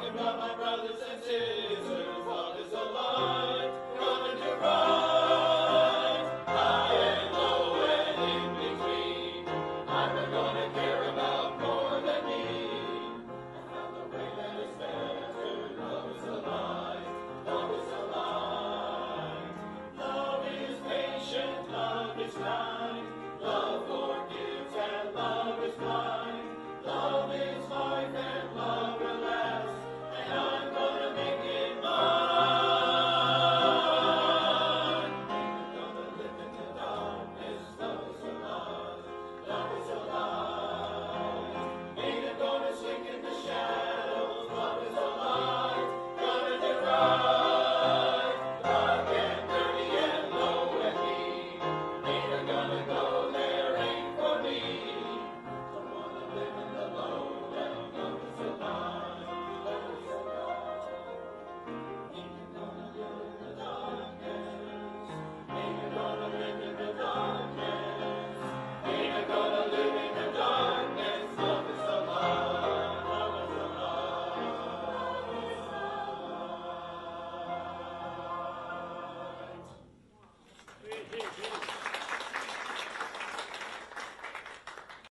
about my brothers and sisters. Love is a light, coming to rise. High and low and in between. I'm gonna care about more than me. And the way that is better. Love is a light. Love is a light. Love is patient. Love is kind.